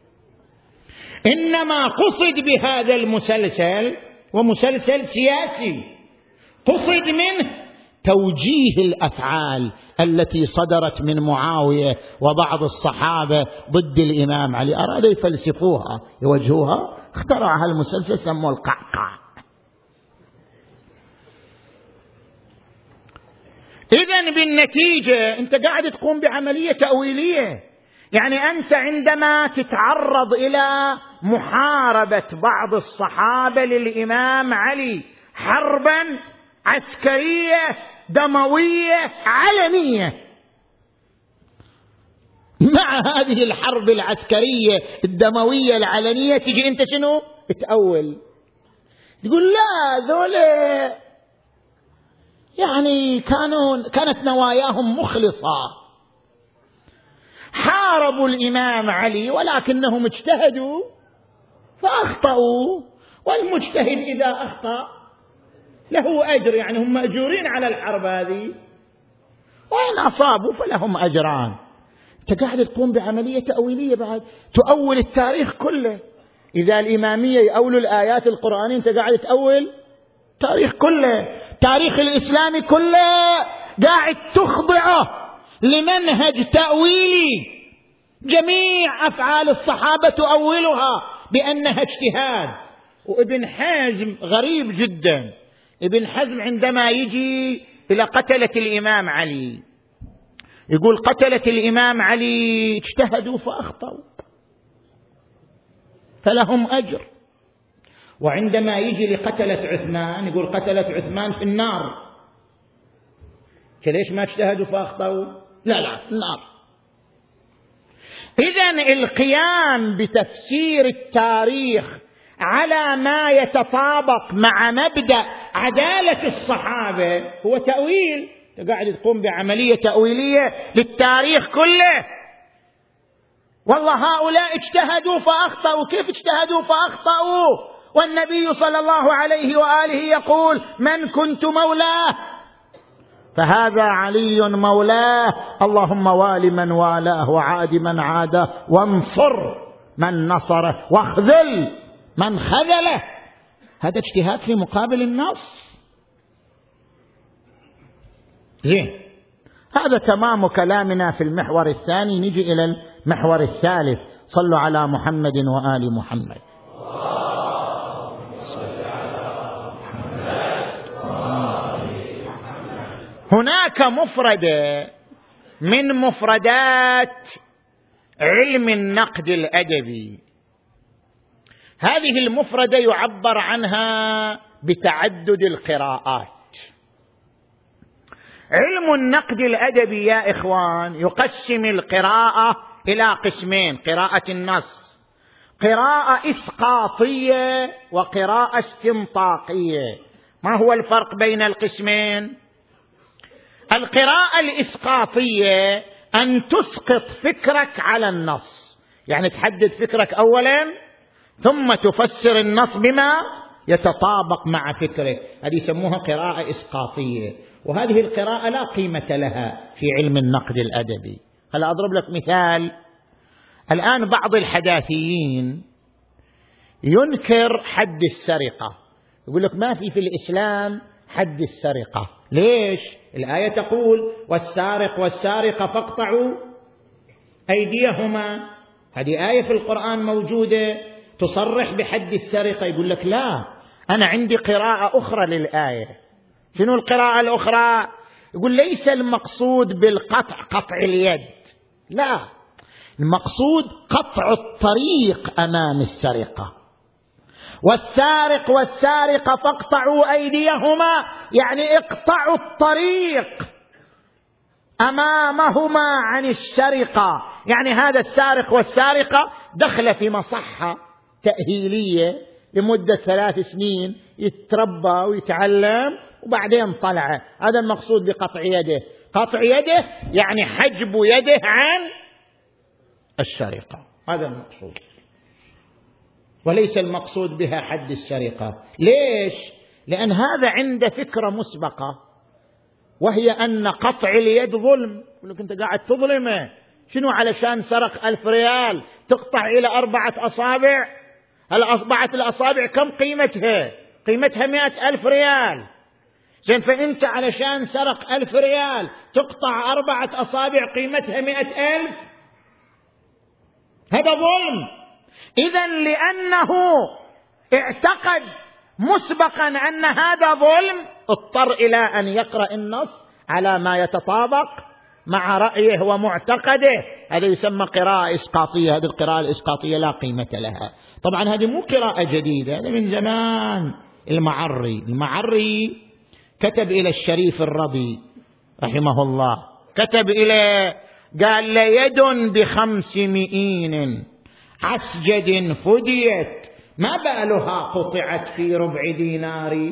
إنما قصد بهذا المسلسل ومسلسل سياسي، قصد منه توجيه الأفعال التي صدرت من معاوية وبعض الصحابة ضد الإمام علي، أرادوا يفلسفوها يوجهوها، اخترعها المسلسل سموه القعقاع. إذن بالنتيجة أنت قاعد تقوم بعملية تأويلية، يعني أنت عندما تتعرض إلى محاربة بعض الصحابة للإمام علي حربا عسكرية دموية علنية، مع هذه الحرب العسكرية الدموية العلنية تجي أنت شنو؟ تأول، تقول لا ذولا يعني كانوا كانت نواياهم مخلصة، حاربوا الإمام علي ولكنهم اجتهدوا فأخطأوا، والمجتهد إذا أخطأ له أجر، يعني هم مأجورين على الحرب هذه، وإن أصابوا فلهم أجران. أنت قاعد تقوم بعملية تأويلية، بعد تؤول التاريخ كله. إذا الإمامية يأولوا الآيات القرآنية أنت قاعد تأول تاريخ كله، تاريخ الإسلامي كله قاعد تخضعه لمنهج تأويلي، جميع أفعال الصحابة تؤولها بأنها اجتهاد. وابن حزم غريب جدا، ابن حزم عندما يجي إلى قتلة الإمام علي يقول قتلة الإمام علي اجتهدوا فأخطأوا فلهم أجر، وعندما يجي لقتلة عثمان يقول قتلة عثمان في النار، ليش ما اجتهدوا فأخطأوا؟ لا لا النار. إذن القيام بتفسير التاريخ على ما يتطابق مع مبدأ عدالة الصحابة هو تأويل، قاعد تقوم بعملية تأويلية للتاريخ كله. والله هؤلاء اجتهدوا فأخطأوا، كيف اجتهدوا فأخطأوا والنبي صلى الله عليه وآله يقول من كنت مولاه فهذا علي مولاه، اللهم وال من والاه وعاد من عاده وانصر من نصره واخذل من خذله. هذا اجتهاد في مقابل النص. زين، هذا تمام كلامنا في المحور الثاني. نجي إلى المحور الثالث صلوا على محمد وآل محمد. هناك مفردة من مفردات علم النقد الأدبي، هذه المفردة يعبر عنها بتعدد القراءات. علم النقد الأدبي يا إخوان يقسم القراءة إلى قسمين: قراءة النص، قراءة إسقاطية وقراءة استنطاقية. ما هو الفرق بين القسمين؟ القراءة الإسقاطية أن تسقط فكرك على النص، يعني تحدد فكرك أولا ثم تفسر النص بما يتطابق مع فكرك، هذه يسموها قراءة إسقاطية، وهذه القراءة لا قيمة لها في علم النقد الأدبي. هلا أضرب لك مثال. الآن بعض الحداثيين ينكر حد السرقة، يقول لك ما في في الإسلام حد السرقة. ليش؟ الآية تقول والسارق والسارقة فاقطعوا أيديهما، هذه آية في القرآن موجودة تصرح بحد السرقة. يقول لك لا، أنا عندي قراءة أخرى للآية. شنو القراءة الأخرى؟ يقول ليس المقصود بالقطع قطع اليد، لا، المقصود قطع الطريق أمام السرقة. والسارق والسارقة فاقطعوا أيديهما، يعني اقطعوا الطريق أمامهما عن السرقة. يعني هذا السارق والسارقة دخل في مصحة تأهيلية لمدة ثلاث سنين يتربى ويتعلم وبعدين طلع، هذا المقصود بقطع يده. قطع يده يعني حجب يده عن السرقة، هذا المقصود، وليس المقصود بها حد السرقة. ليش؟ لأن هذا عنده فكرة مسبقة، وهي أن قطع اليد ظلم. يقول لك أنت قاعد تظلمه، شنو علشان سرق ألف ريال تقطع إلى أربعة أصابع؟ هل أصبعة الأصابع كم قيمتها؟ قيمتها مئة ألف ريال. زين، فأنت علشان سرق ألف ريال تقطع أربعة أصابع قيمتها مئة ألف، هذا ظلم. إذن لأنه اعتقد مسبقا أن هذا ظلم اضطر إلى أن يقرأ النص على ما يتطابق مع رأيه ومعتقده، هذا يسمى قراءة إسقاطية. هذه القراءة الإسقاطية لا قيمة لها. طبعا هذه مو قراءة جديدة، هذا من زمان. المعري المعري كتب إلى الشريف الرضي رحمه الله، كتب إلى قال ليد بخمس مئين عسجد فديت ما بالها قطعت في ربع دينار.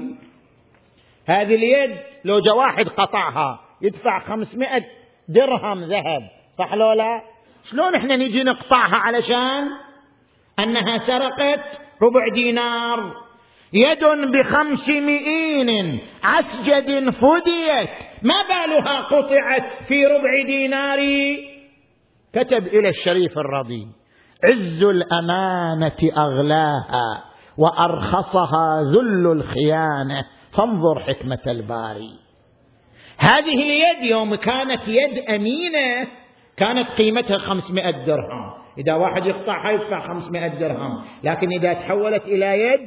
هذه اليد لو جاء واحد قطعها يدفع خمسمائة درهم ذهب، صح لو لا؟ شلون احنا نجي نقطعها علشان أنها سرقت ربع دينار؟ يد بخمس مئين عسجد فديت ما بالها قطعت في ربع دينار. كتب إلى الشريف الرضي: عز الأمانة أغلاها وأرخصها ذل الخيانة فانظر حكمة الباري. هذه اليد يوم كانت يد أمينة كانت قيمتها خمسمائة درهم، إذا واحد يقطعها يدفع خمسمائة درهم، لكن إذا تحولت إلى يد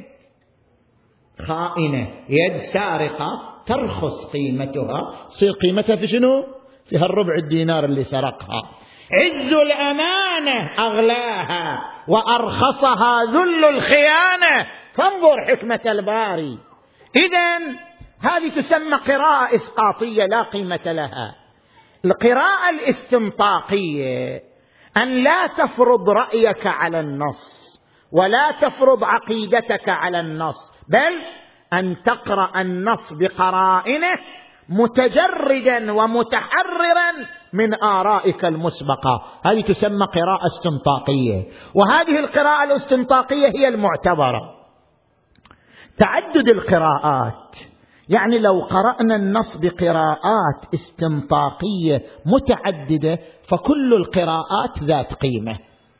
خائنة، يد سارقة، ترخص قيمتها، تصير قيمتها في شنو؟ في هالربع الدينار اللي سرقها. عز الأمانة أغلاها وأرخصها ذل الخيانة فانظر حكمة الباري. إذن هذه تسمى قراءة إسقاطية لا قيمة لها. القراءة الاستنطاقية أن لا تفرض رأيك على النص ولا تفرض عقيدتك على النص، بل أن تقرأ النص بقرائنه متجردا ومتحررا من آرائك المسبقة، هذه تسمى قراءة استنطاقية. وهذه القراءة الاستنطاقية هي المعتبرة. تعدد القراءات، يعني لو قرأنا النص بقراءات استنطاقية متعددة فكل القراءات ذات قيمة،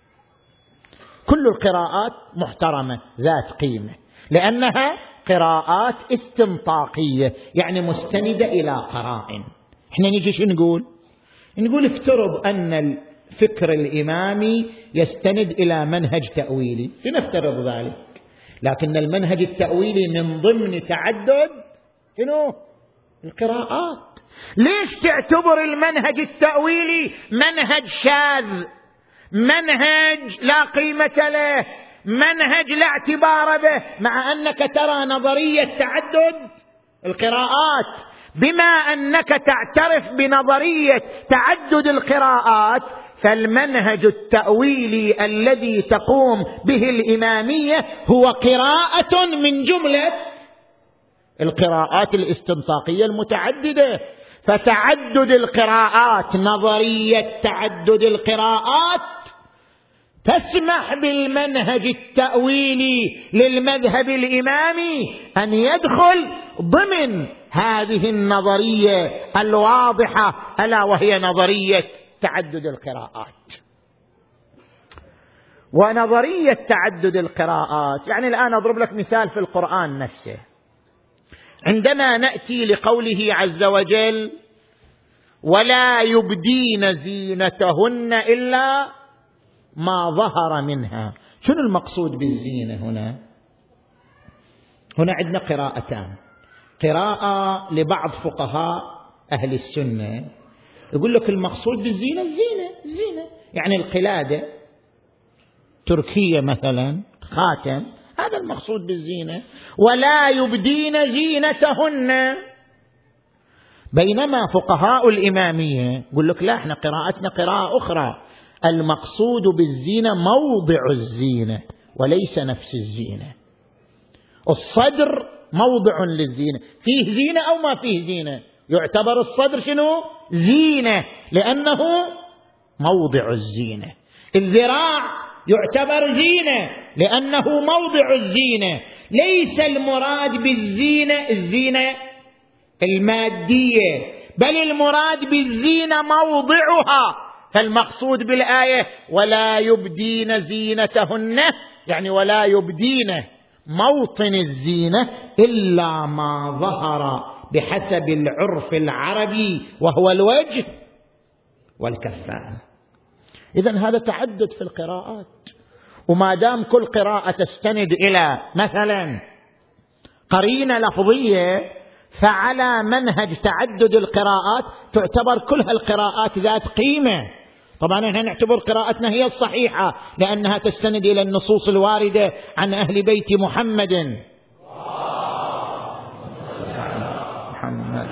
كل القراءات محترمة ذات قيمة، لأنها قراءات استنطاقية يعني مستندة إلى قرائن. احنا نيجي شو نقول؟ نقول افترض أن الفكر الإمامي يستند إلى منهج تأويلي، لنفترض ذلك، لكن المنهج التأويلي من ضمن تعدد شنو؟ القراءات. ليش تعتبر المنهج التأويلي منهج شاذ، منهج لا قيمة له، منهج لا اعتبار به، مع أنك ترى نظرية تعدد القراءات؟ بما أنك تعترف بنظرية تعدد القراءات، فالمنهج التأويلي الذي تقوم به الإمامية هو قراءة من جملة القراءات الاستنطاقية المتعددة. فتعدد القراءات، نظرية تعدد القراءات تسمح بالمنهج التأويلي للمذهب الإمامي أن يدخل ضمن هذه النظرية الواضحة، ألا وهي نظرية تعدد القراءات. ونظرية تعدد القراءات، يعني الآن أضرب لك مثال في القرآن نفسه، عندما نأتي لقوله عز وجل ولا يبدين زينتهن إلا ما ظهر منها، شنو المقصود بالزينة هنا؟ هنا عندنا قراءتان، قراءة لبعض فقهاء أهل السنة يقول لك المقصود بالزينة الزينة الزينة، يعني القلادة تركية مثلا، خاتم، هذا المقصود بالزينة. ولا يبدين زينتهن، بينما فقهاء الإمامية يقول لك لا، احنا قراءتنا قراءة أخرى، المقصود بالزينة موضع الزينة وليس نفس الزينة. الصدر موضع للزينة، فيه زينة أو ما فيه زينة، يعتبر الصدر شنو؟ زينة، لأنه موضع الزينة. الذراع يعتبر زينة لأنه موضع الزينة. ليس المراد بالزينة الزينة المادية، بل المراد بالزينة موضعها. فالمقصود بالآية ولا يبدين زينتهن، يعني ولا يبدين موطن الزينة إلا ما ظهر بحسب العرف العربي، وهو الوجه والكفان. إذن هذا تعدد في القراءات، وما دام كل قراءة تستند إلى مثلا قرينة لفظية، فعلى منهج تعدد القراءات تعتبر كل هالقراءات ذات قيمة. طبعا احنا نعتبر قراءتنا هي الصحيحة لأنها تستند إلى النصوص الواردة عن أهل بيت محمد محمد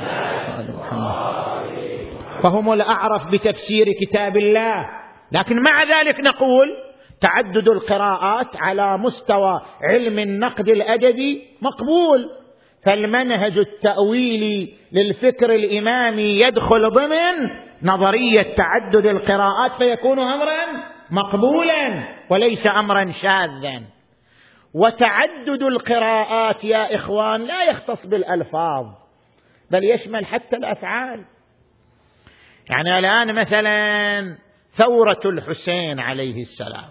فهم الأعرف بتفسير كتاب الله. لكن مع ذلك نقول تعدد القراءات على مستوى علم النقد الأدبي مقبول، فالمنهج التأويلي للفكر الإمامي يدخل ضمن نظرية تعدد القراءات، فيكون أمرا مقبولا وليس أمرا شاذا. وتعدد القراءات يا إخوان لا يختص بالألفاظ، بل يشمل حتى الأفعال. يعني الآن مثلا ثورة الحسين عليه السلام،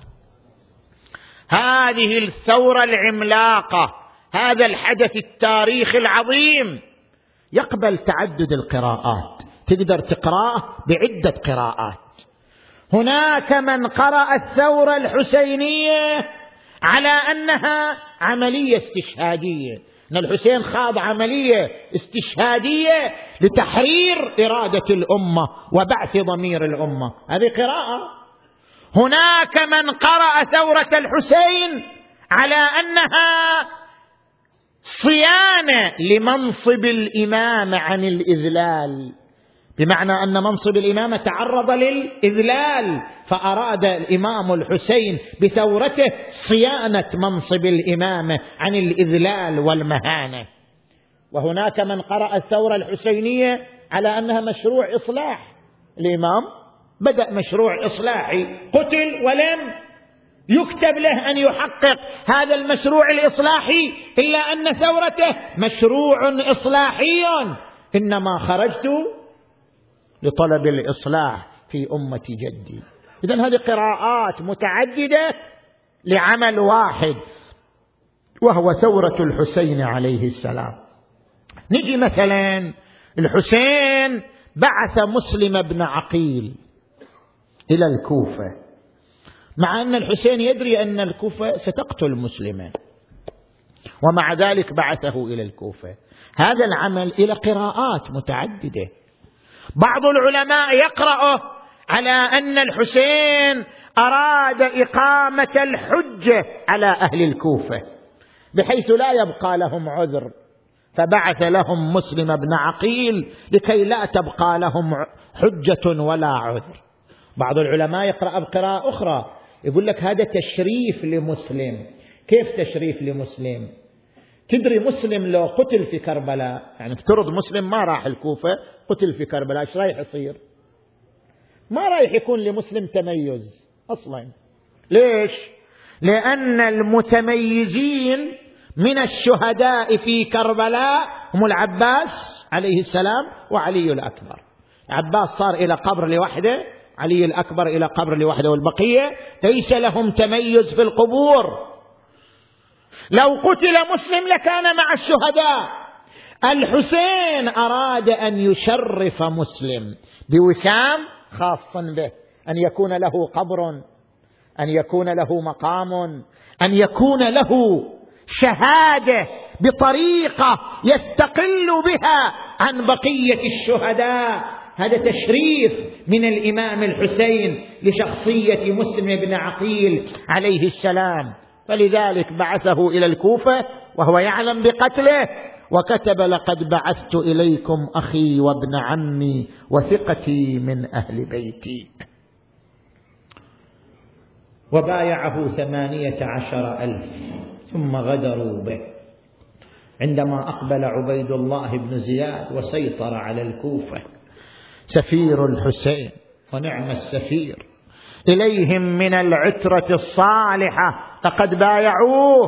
هذه الثورة العملاقة، هذا الحدث التاريخي العظيم يقبل تعدد القراءات، تقدر تقرأه بعدة قراءات. هناك من قرأ الثورة الحسينية على أنها عملية استشهادية، أن الحسين خاض عملية استشهادية لتحرير إرادة الأمة وبعث ضمير الأمة، هذه قراءة. هناك من قرأ ثورة الحسين على أنها صيانة لمنصب الإمامة عن الإذلال، بمعنى أن منصب الإمامة تعرض للإذلال، فأراد الإمام الحسين بثورته صيانة منصب الإمامة عن الإذلال والمهانة. وهناك من قرأ الثورة الحسينية على أنها مشروع إصلاح، الإمام بدأ مشروع إصلاحي، قتل ولم يكتب له أن يحقق هذا المشروع الإصلاحي، إلا أن ثورته مشروع إصلاحي، إنما خرجت لطلب الإصلاح في أمة جدي. إذن هذه قراءات متعددة لعمل واحد، وهو ثورة الحسين عليه السلام. نجي مثلا الحسين بعث مسلم بن عقيل إلى الكوفة، مع أن الحسين يدري أن الكوفة ستقتل مسلما، ومع ذلك بعثه إلى الكوفة. هذا العمل إلى قراءات متعددة. بعض العلماء يقرأ على أن الحسين أراد إقامة الحجة على أهل الكوفة بحيث لا يبقى لهم عذر، فبعث لهم مسلم بن عقيل لكي لا تبقى لهم حجة ولا عذر. بعض العلماء يقرأ بقراءة أخرى يقول لك هذا تشريف لمسلم. كيف تشريف لمسلم؟ تدري مسلم لو قتل في كربلاء، يعني افترض مسلم ما راح الكوفة قتل في كربلاء، ايش رايح يصير؟ ما رايح يكون لمسلم تميز أصلا. ليش؟ لأن المتميزين من الشهداء في كربلاء هم العباس عليه السلام وعلي الأكبر. عباس صار إلى قبر لوحده، علي الأكبر إلى قبر لوحده، والبقية ليس لهم تميز في القبور. لو قتل مسلم لكان مع الشهداء. الحسين أراد أن يشرف مسلم بوسام خاص به، أن يكون له قبر، أن يكون له مقام، أن يكون له شهادة بطريقة يستقل بها عن بقية الشهداء. هذا تشريف من الإمام الحسين لشخصية مسلم بن عقيل عليه السلام، فلذلك بعثه إلى الكوفة وهو يعلم بقتله، وكتب لقد بعثت إليكم أخي وابن عمي وثقتي من أهل بيتي. وبايعه ثمانية عشر ألف ثم غدروا به عندما أقبل عبيد الله بن زياد وسيطر على الكوفة. سفير الحسين ونعم السفير، إليهم من العترة الصالحة لقد بايعوه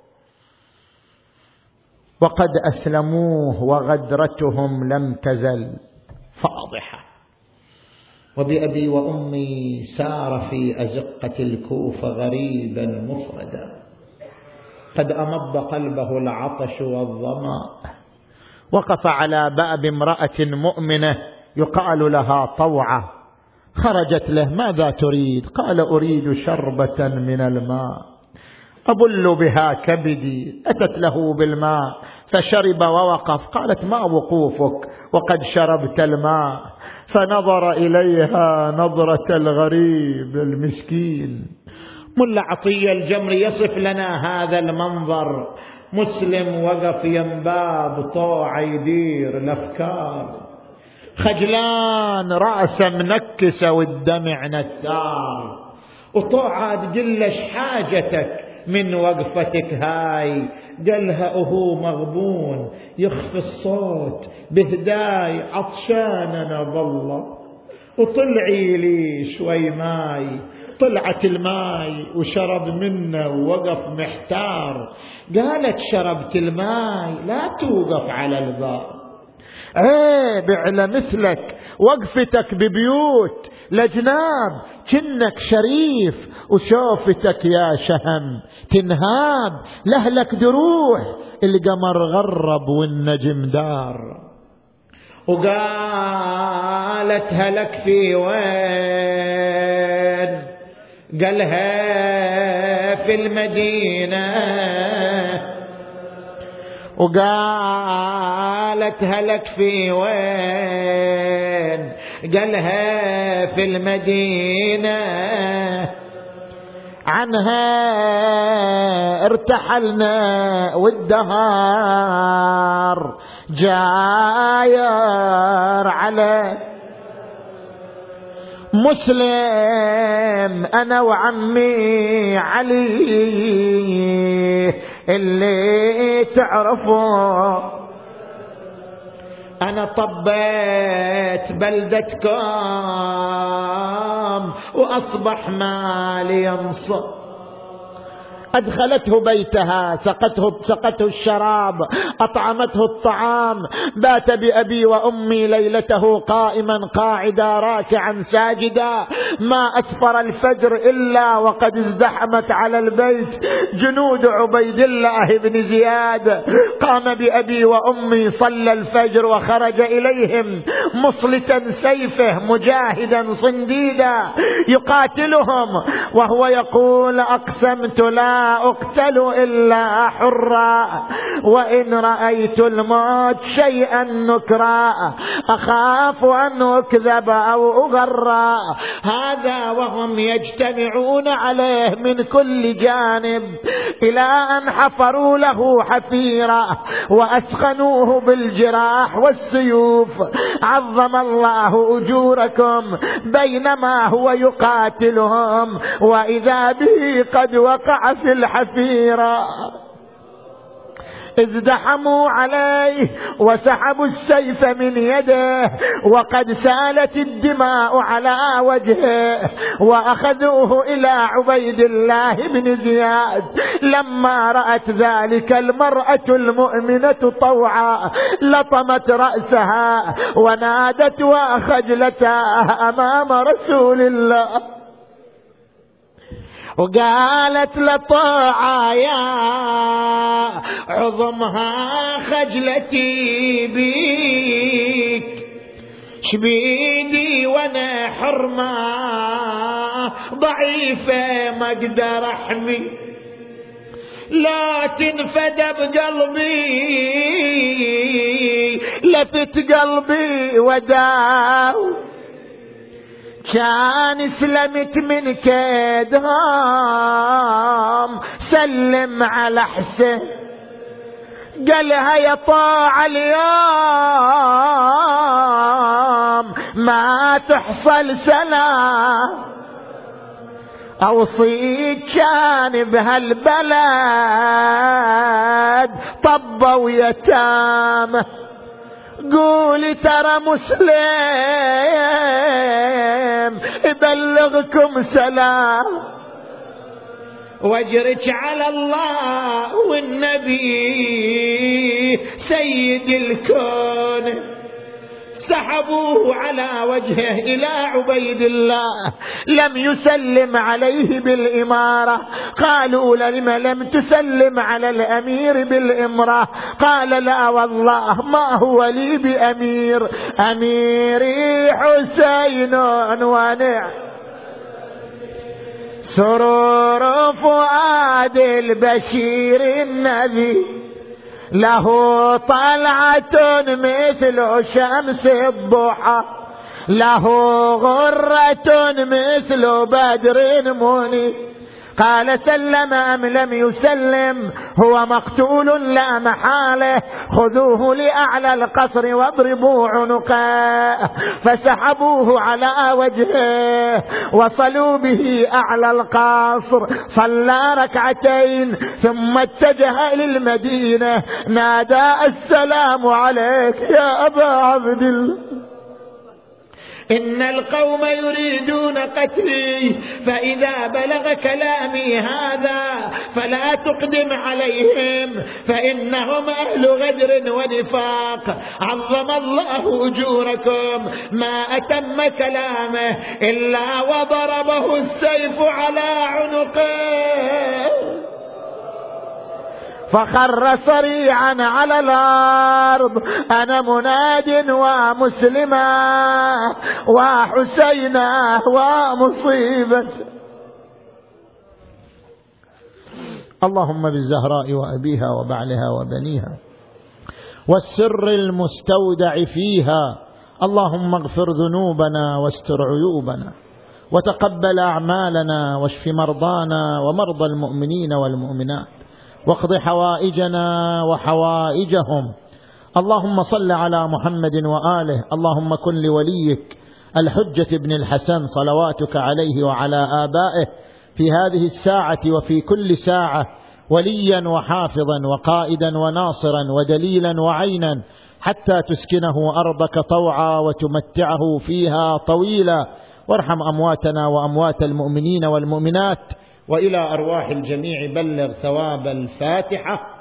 وقد أسلموه، وغدرتهم لم تزل فاضحة. وبأبي وأمي سار في أزقة الكوفة غريبا مفردا، قد أمض قلبه العطش والظمأ، وقف على باب امرأة مؤمنة يقال لها طوعة، خرجت له ماذا تريد؟ قال أريد شربة من الماء أبل بها كبدي. أتت له بالماء فشرب ووقف، قالت ما وقوفك وقد شربت الماء؟ فنظر إليها نظرة الغريب المسكين. ملا عطية الجمري يصف لنا هذا المنظر، مسلم وقف ينباب طوع يدير الأفكار، خجلان رأسه منكسة والدمع نثار، وطوعة تقلش حاجتك من وقفتك هاي؟ قالها وهو مغبون يخفي الصوت بهداي، عطشاننا ظل وطلعي لي شوي ماي. طلعت الماي وشرب منه ووقف محتار. قالت شربت الماي لا توقف على الباب، عيب على مثلك وقفتك ببيوت لجناب، كنك شريف وشوفتك يا شهم تنهاب. لهلك دروح القمر غرب والنجم دار. وقالت هلك في وين؟ قالها في المدينة. وقالت هلك في وين؟ قالها في المدينة. عنها ارتحلنا والدهار جاير على مسلم أنا وعمي علي اللي تعرفه. أنا طبيت بلدتكم وأصبح مالي ينصب. أدخلته بيتها، سقته, سقته الشراب، أطعمته الطعام، بات بأبي وأمي ليلته قائما قاعدا راكعا ساجدا. ما أسفر الفجر إلا وقد ازدحمت على البيت جنود عبيد الله بن زياد. قام بأبي وأمي صلى الفجر وخرج إليهم مصلتا سيفه مجاهدا صنديدا يقاتلهم، وهو يقول: أقسمت لا أقتل إلا حرا، وإن رأيت الموت شيئا نكرا أخاف أن أكذب أو أغرى. هذا وهم يجتمعون عليه من كل جانب، إلى أن حفروا له حفيرة وأسخنوه بالجراح والسيوف. عظم الله أجوركم بينما هو يقاتلهم، وإذا به قد وقع في الحفيرة. ازدحموا عليه وسحبوا السيف من يده، وقد سالت الدماء على وجهه، وأخذوه إلى عبيد الله بن زياد. لما رأت ذلك المرأة المؤمنة طوعا لطمت رأسها ونادت وخجلتها أمام رسول الله، وقالت لطاعة: يا عظمها خجلتي بيك، شبيدي وانا حرمة ضعيفة ما اقدر احمي، لا تنفد بقلبي، لفت قلبي وداو، كان سلمت من كيدهم سلم على حسين. قالها: يا طاعة اليوم ما تحصل سلام، أوصيك كان بهالبلد طبوا يتامه، قولي ترى مسلم يبلغكم سلام، واجرك على الله والنبي سيد الكون. سحبوه على وجهه إلى عبيد الله، لم يسلم عليه بالإمارة. قالوا: لم لم تسلم على الأمير بالإمرة؟ قال: لا والله ما هو لي بأمير، أميري حسين ونعم سرور فؤاد البشير النبي، له طلعة مثل شمس الضحى، له غرة مثل بدر مني. قال: سلم أم لم يسلم؟ هو مقتول لا محالة، خذوه لأعلى القصر واضربوا عنقه. فسحبوه على وجهه وصلوا به أعلى القصر، صلى ركعتين ثم اتجه للمدينة، نادى: السلام عليك يا أبا عبد الله، إن القوم يريدون قتلي، فإذا بلغ كلامي هذا فلا تقدم عليهم، فإنهم أهل غدر ونفاق. عظم الله أجوركم. ما أتم كلامه إلا وضربه السيف على عنقه، فخر صريعا على الأرض. أنا مناد ومسلما وحسينا ومصيبة. اللهم بالزهراء وأبيها وبعلها وبنيها والسر المستودع فيها، اللهم اغفر ذنوبنا واستر عيوبنا وتقبل أعمالنا واشف مرضانا ومرضى المؤمنين والمؤمنات، واقض حوائجنا وحوائجهم. اللهم صل على محمد وآله. اللهم كن لوليك الحجة بن الحسن صلواتك عليه وعلى آبائه في هذه الساعة وفي كل ساعة وليا وحافظا وقائدا وناصرا ودليلا وعينا، حتى تسكنه أرضك طوعا وتمتعه فيها طويلا. وارحم أمواتنا وأموات المؤمنين والمؤمنات وإلى أرواح الجميع بلغ ثواب الفاتحة